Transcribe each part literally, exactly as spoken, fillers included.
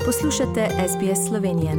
Poslušate S B S Slovenijo.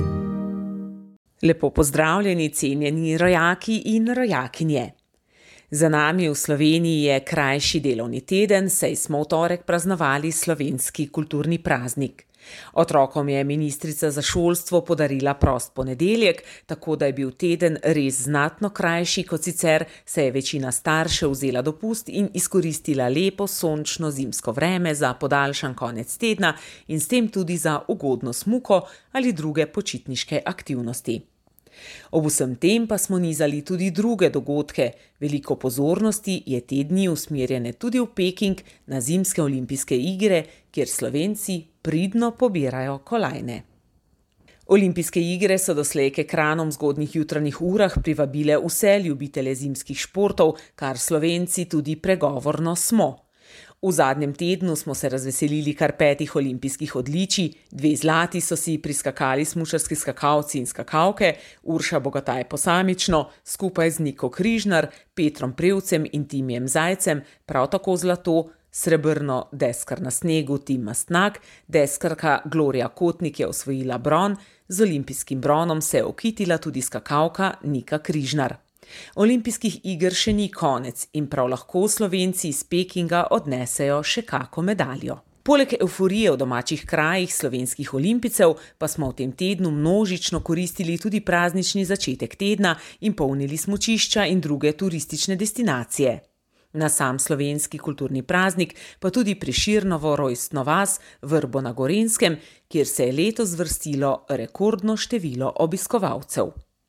Lepo pozdravljeni, cenjeni rojaki in rojakinje. Za nami v Sloveniji je krajši delovni teden, saj smo v torek praznovali slovenski kulturni praznik. Otrokom je ministrica za šolstvo podarila prost ponedeljek, tako da je bil teden res znatno krajši kot sicer, saj je večina staršev vzela dopust in izkoristila lepo sončno zimsko vreme za podaljšan konec tedna in s tem tudi za ugodno smuko ali druge počitniške aktivnosti. Ob vsem tem pa smo nizali tudi druge dogodke. Veliko pozornosti je te dni usmerjene tudi v Peking na zimske olimpijske igre, kjer Slovenci pridno pobirajo kolajne. Olimpijske igre so doslej k ekranom v zgodnjih jutranjih urah privabile vse ljubitelje zimskih športov, kar Slovenci tudi pregovorno smo. V zadnjem tednu smo se razveselili kar petih olimpijskih odličij, dve zlati so si priskakali smučarski skakalci in skakalke, Urša Bogataj posamično, skupaj z Niko Križnar, Petrom Prevcem in Timijem Zajcem, prav tako zlato, srebrno deskar na snegu Tim Mastnak, deskarka Gloria Kotnik je osvojila bron, z olimpijskim bronom se je okitila tudi skakalka Nika Križnar. Olimpijskih iger še ni konec in prav lahko Slovenci iz Pekinga odnesejo še kako medaljo. Poleg evforije v domačih krajih slovenskih olimpijcev pa smo v tem tednu množično koristili tudi praznični začetek tedna in polnili smučišča in druge turistične destinacije. Na sam slovenski kulturni praznik pa tudi Prešernovo rojstno vas Vrbo na Gorenjskem, kjer se je letos vrstilo rekordno število obiskovalcev.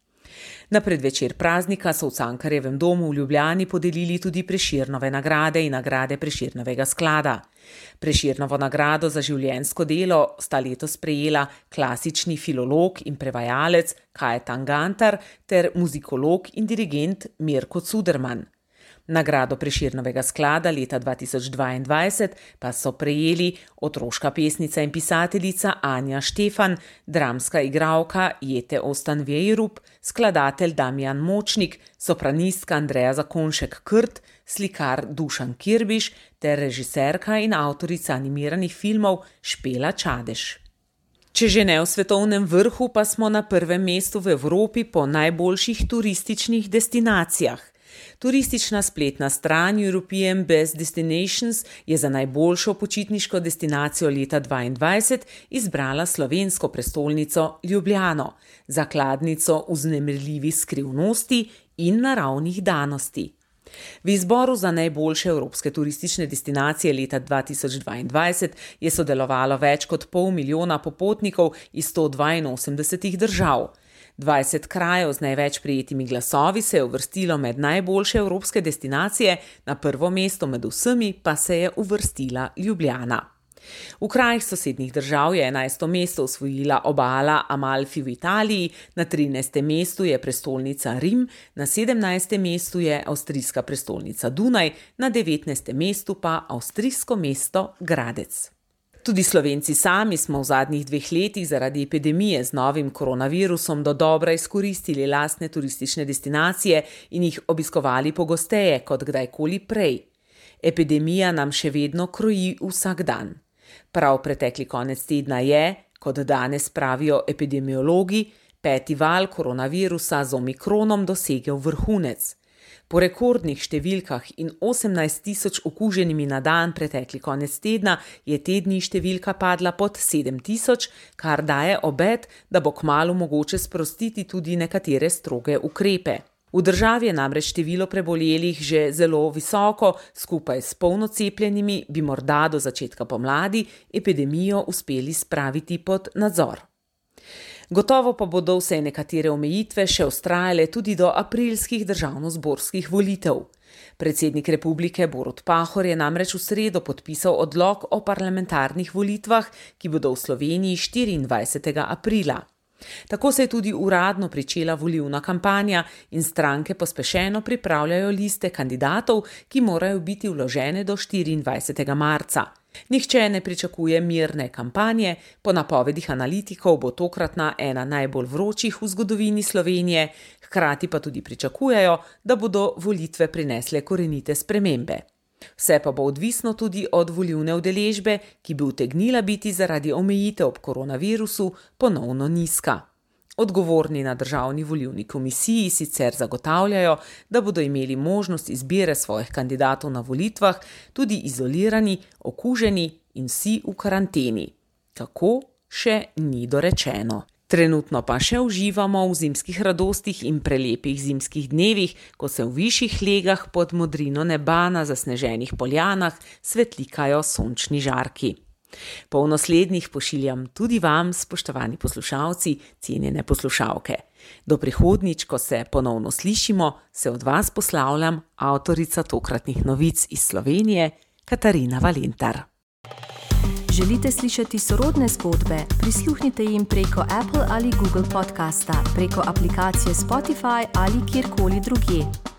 Na predvečer praznika so v Cankarjevem domu v Ljubljani podelili tudi Prešernove nagrade in nagrade Prešernovega sklada. Prešernovo nagrado za življenjsko delo sta letos prejela klasični filolog in prevajalec Kajetan Gantar ter muzikolog in dirigent Mirko Cuderman. Nagrado Prešernovega sklada leta dva tisoč dvaindvajset pa so prejeli otroška pesnica in pisateljica Anja Štefan, dramska igralka Jete Ostanvejrup, skladatelj Damjan Močnik, sopranistka Andreja Zakonšek Krt, slikar Dušan Kirbiš ter režiserka in avtorica animiranih filmov Špela Čadež. Če že ne v svetovnem vrhu, pa smo na prvem mestu v Evropi po najboljših turističnih destinacijah. Turistična spletna stran European Best Destinations je za najboljšo počitniško destinacijo leta dvaindvajset izbrala slovensko prestolnico Ljubljano, zakladnico vznemirljivih skrivnosti in naravnih danosti. V izboru za najboljše evropske turistične destinacije leta dva tisoč dvaindvajset je sodelovalo več kot pol milijona popotnikov iz sto dvainosemdesetih držav. dvajset krajev z največ prejetimi glasovi se je uvrstilo med najboljše evropske destinacije, na prvo mesto med vsemi pa se je uvrstila Ljubljana. V krajih sosednjih držav je enajsto mesto osvojila obala Amalfi v Italiji, na trinajstem mestu je prestolnica Rim, na sedemnajstem mestu je avstrijska prestolnica Dunaj, na devetnajstem mestu pa avstrijsko mesto Gradec. Tudi Slovenci sami smo v zadnjih dveh letih zaradi epidemije z novim koronavirusom dodobra izkoristili lastne turistične destinacije in jih obiskovali pogosteje kot kdajkoli prej. Epidemija nam še vedno kroji vsak dan. Prav pretekli konec tedna je, kot danes pravijo epidemiologi, peti val koronavirusa z omikronom dosegel vrhunec. Po rekordnih številkah in osemnajst tisoč okuženimi na dan pretekli konec tedna je te dni številka padla pod sedem tisoč, kar daje obet, da bo kmalu mogoče sprostiti tudi nekatere stroge ukrepe. V državi je namreč število prebolelih že zelo visoko, skupaj s polno cepljenimi bi morda do začetka pomladi epidemijo uspeli spraviti pod nadzor. Gotovo pa bodo vse nekatere omejitve še vztrajale tudi do aprilskih državnozborskih volitev. Predsednik republike Borut Pahor je namreč v sredo podpisal odlok o parlamentarnih volitvah, ki bodo v Sloveniji štiriindvajsetega aprila. Tako se je tudi uradno pričela volilna kampanja in stranke pospešeno pripravljajo liste kandidatov, ki morajo biti vložene do štiriindvajsetega marca. Nihče ne pričakuje mirne kampanje, po napovedih analitikov bo tokratna ena najbolj vročih v zgodovini Slovenije, hkrati pa tudi pričakujejo, da bodo volitve prinesle korenite spremembe. Vse pa bo odvisno tudi od volilne udeležbe, ki bi utegnila biti zaradi omejitev ob koronavirusu ponovno nizka. Odgovorni na Državni volilni komisiji sicer zagotavljajo, da bodo imeli možnost izbire svojih kandidatov na volitvah tudi izolirani, okuženi in vsi v karanteni. Kako? Še ni dorečeno. Trenutno pa še uživamo v zimskih radostih in prelepih zimskih dnevih, ko se v višjih legah pod modrino neba na zasneženih poljanah svetlikajo sončni žarki. Polno slednjih pošiljam tudi vam, spoštovani poslušalci, cenjene poslušalke. Do prihodnjič, ko se ponovno slišimo, se od vas poslavljam avtorica tokratnih novic iz Slovenije, Katarina Valentar. Želite slišati sorodne zgodbe? Prisluhnite jim preko Apple ali Google podcasta, preko aplikacije Spotify ali kjerkoli drugje.